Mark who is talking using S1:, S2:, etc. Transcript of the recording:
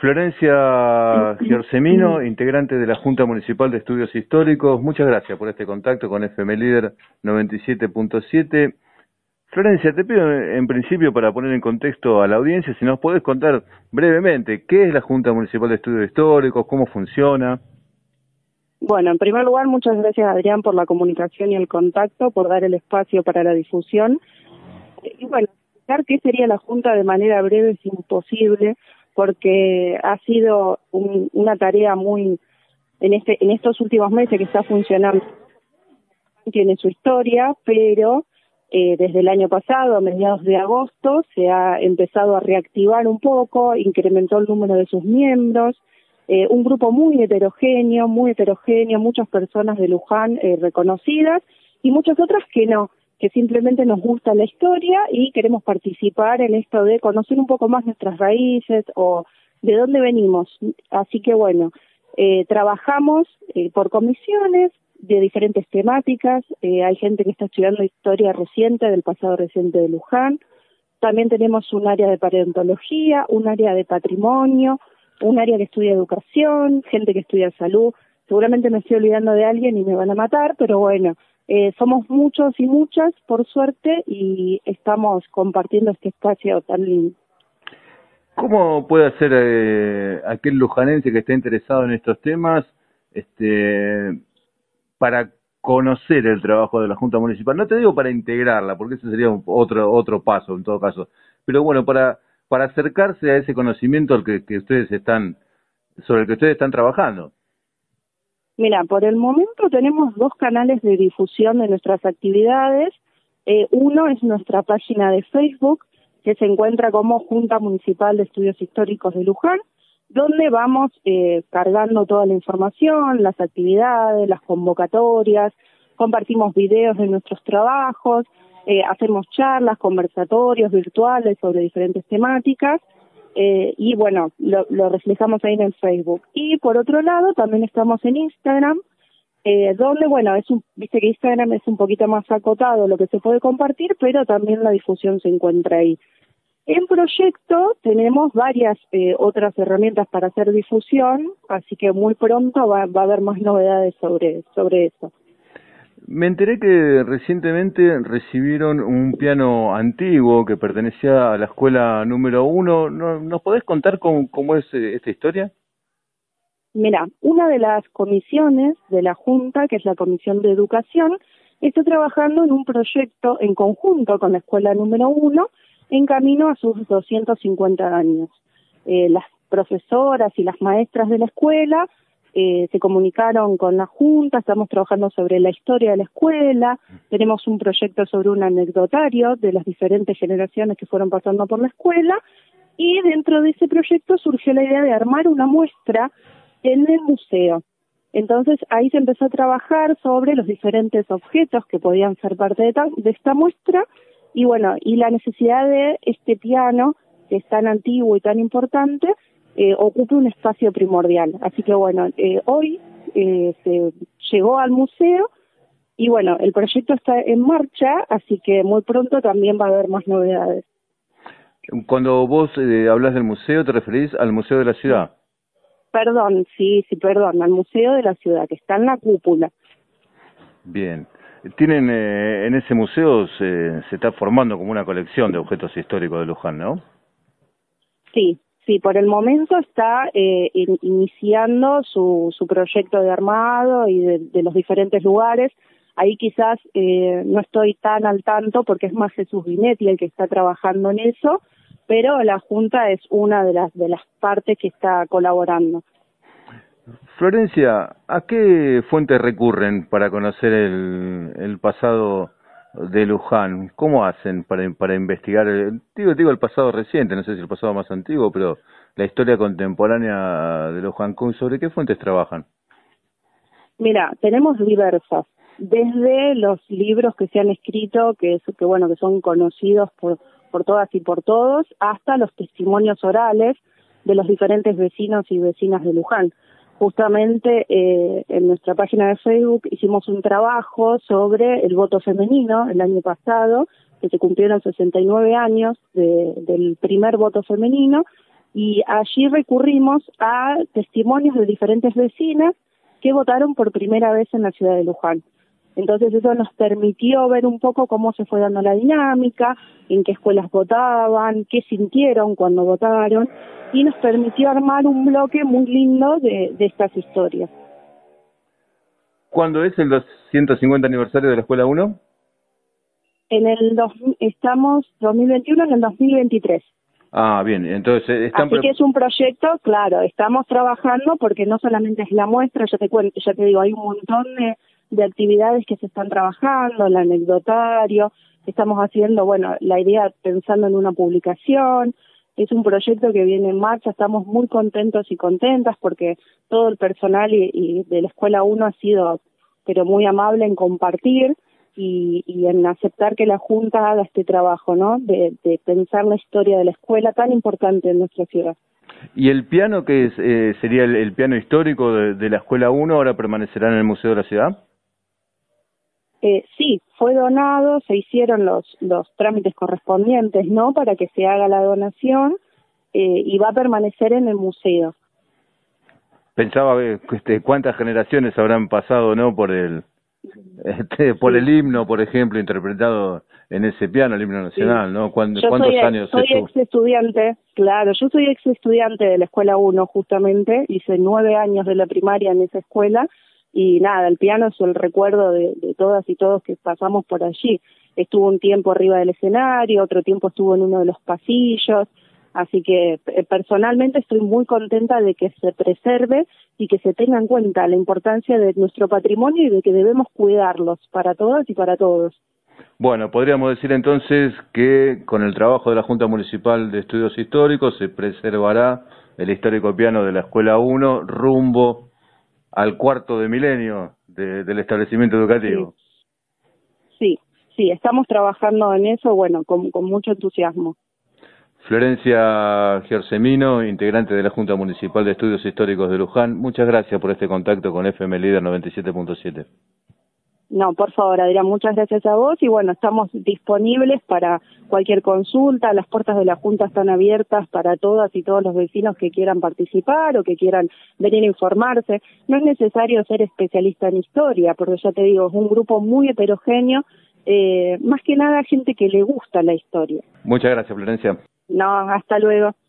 S1: Florencia Giorsemino, integrante de la Junta Municipal de Estudios Históricos, muchas gracias por este contacto con FM Líder 97.7. Florencia, te pido en principio, para poner en contexto a la audiencia, si nos podés contar brevemente qué es la Junta Municipal de Estudios Históricos, cómo funciona.
S2: Bueno, en primer lugar, muchas gracias, Adrián, por la comunicación y el contacto, por dar el espacio para la difusión. Y bueno, explicar qué sería la Junta de manera breve es imposible, porque ha sido una tarea muy, en estos últimos meses que está funcionando. Tiene su historia, pero desde el año pasado, a mediados de agosto, se ha empezado a reactivar un poco, incrementó el número de sus miembros, un grupo muy heterogéneo, muchas personas de Luján reconocidas y muchas otras que no, que simplemente nos gusta la historia y queremos participar en esto de conocer un poco más nuestras raíces o de dónde venimos. Así que bueno, trabajamos por comisiones de diferentes temáticas. Hay gente que está estudiando historia reciente, del pasado reciente de Luján. También tenemos un área de paleontología, un área de patrimonio, un área que estudia educación, gente que estudia salud. Seguramente me estoy olvidando de alguien y me van a matar, pero bueno, somos muchos y muchas, por suerte, y estamos compartiendo este espacio tan lindo.
S1: ¿Cómo puede hacer aquel lujanense que está interesado en estos temas para conocer el trabajo de la Junta Municipal? No te digo para integrarla, porque ese sería otro paso en todo caso, pero bueno, para acercarse a ese conocimiento sobre el que ustedes están trabajando.
S2: Mira, por el momento tenemos dos canales de difusión de nuestras actividades. Uno es nuestra página de Facebook, que se encuentra como Junta Municipal de Estudios Históricos de Luján, donde vamos cargando toda la información, las actividades, las convocatorias, compartimos videos de nuestros trabajos, hacemos charlas, conversatorios virtuales sobre diferentes temáticas, y bueno, lo reflejamos ahí en el Facebook. Y por otro lado, también estamos en Instagram, donde, bueno, viste que Instagram es un poquito más acotado lo que se puede compartir, pero también la difusión se encuentra ahí. En proyecto tenemos varias otras herramientas para hacer difusión, así que muy pronto va a haber más novedades sobre eso.
S1: Me enteré que recientemente recibieron un piano antiguo que pertenecía a la escuela número 1. ¿Nos podés contar cómo es esta historia?
S2: Mira, una de las comisiones de la Junta, que es la Comisión de Educación, está trabajando en un proyecto en conjunto con la escuela número 1 en camino a sus 250 años. Las profesoras y las maestras de la escuela se comunicaron con la Junta, estamos trabajando sobre la historia de la escuela, tenemos un proyecto sobre un anecdotario de las diferentes generaciones que fueron pasando por la escuela, y dentro de ese proyecto surgió la idea de armar una muestra en el museo. Entonces ahí se empezó a trabajar sobre los diferentes objetos que podían ser parte de esta muestra, y bueno, y la necesidad de este piano, que es tan antiguo y tan importante, ocupa un espacio primordial. Así que bueno, hoy se llegó al museo y bueno, el proyecto está en marcha, así que muy pronto también va a haber más novedades.
S1: Cuando vos hablas del museo, ¿te referís al Museo de la Ciudad?
S2: Perdón, perdón, al Museo de la Ciudad, que está en la cúpula.
S1: Bien. Tienen en ese museo se está formando como una colección de objetos históricos de Luján, ¿no?
S2: Sí, por el momento está iniciando su proyecto de armado y de los diferentes lugares. Ahí quizás no estoy tan al tanto porque es más Jesús Binetti el que está trabajando en eso, pero la Junta es una de las partes que está colaborando.
S1: Florencia, ¿a qué fuentes recurren para conocer el pasado de Luján? ¿Cómo hacen para investigar? Digo el pasado reciente, no sé si el pasado más antiguo, pero la historia contemporánea de Luján. ¿Sobre qué fuentes trabajan?
S2: Mira, tenemos diversas, desde los libros que se han escrito, que son conocidos por todas y por todos, hasta los testimonios orales de los diferentes vecinos y vecinas de Luján. Justamente en nuestra página de Facebook hicimos un trabajo sobre el voto femenino el año pasado, que se cumplieron 69 años del primer voto femenino, y allí recurrimos a testimonios de diferentes vecinas que votaron por primera vez en la ciudad de Luján. Entonces eso nos permitió ver un poco cómo se fue dando la dinámica, en qué escuelas votaban, qué sintieron cuando votaron, y nos permitió armar un bloque muy lindo de estas historias.
S1: ¿Cuándo es el 250 aniversario de la Escuela 1?
S2: Estamos 2021 en el 2023.
S1: Ah, bien, entonces
S2: Así que es un proyecto, claro, estamos trabajando porque no solamente es la muestra, ya te digo, hay un montón de actividades que se están trabajando, el anecdotario, estamos haciendo, bueno, la idea pensando en una publicación, es un proyecto que viene en marcha, estamos muy contentos y contentas porque todo el personal y de la Escuela 1 ha sido, pero muy amable en compartir y en aceptar que la Junta haga este trabajo, ¿no? De pensar la historia de la escuela tan importante en nuestra ciudad.
S1: ¿Y el piano que sería el piano histórico de la Escuela 1 ahora permanecerá en el Museo de la Ciudad?
S2: Sí, fue donado, se hicieron los trámites correspondientes, ¿no? Para que se haga la donación y va a permanecer en el museo.
S1: Pensaba cuántas generaciones habrán pasado, ¿no? Por el himno, por ejemplo, interpretado en ese piano, el himno nacional, ¿no? ¿Cuántos años
S2: soy ex estudiante, claro, yo soy ex estudiante de la Escuela 1 justamente, hice 9 años de la primaria en esa escuela y nada, el piano es el recuerdo de todas y todos que pasamos por allí. Estuvo un tiempo arriba del escenario, otro tiempo estuvo en uno de los pasillos, así que personalmente estoy muy contenta de que se preserve y que se tenga en cuenta la importancia de nuestro patrimonio y de que debemos cuidarlos para todas y para todos.
S1: Bueno, podríamos decir entonces que con el trabajo de la Junta Municipal de Estudios Históricos se preservará el histórico piano de la Escuela 1 rumbo al cuarto de milenio del establecimiento educativo.
S2: Sí, estamos trabajando en eso, bueno, con mucho entusiasmo.
S1: Florencia Gersemino, integrante de la Junta Municipal de Estudios Históricos de Luján, muchas gracias por este contacto con FM Líder 97.7.
S2: No, por favor, Adrián, muchas gracias a vos y bueno, estamos disponibles para cualquier consulta, las puertas de la Junta están abiertas para todas y todos los vecinos que quieran participar o que quieran venir a informarse. No es necesario ser especialista en historia, porque ya te digo, es un grupo muy heterogéneo, más que nada gente que le gusta la historia.
S1: Muchas gracias, Florencia.
S2: No, hasta luego.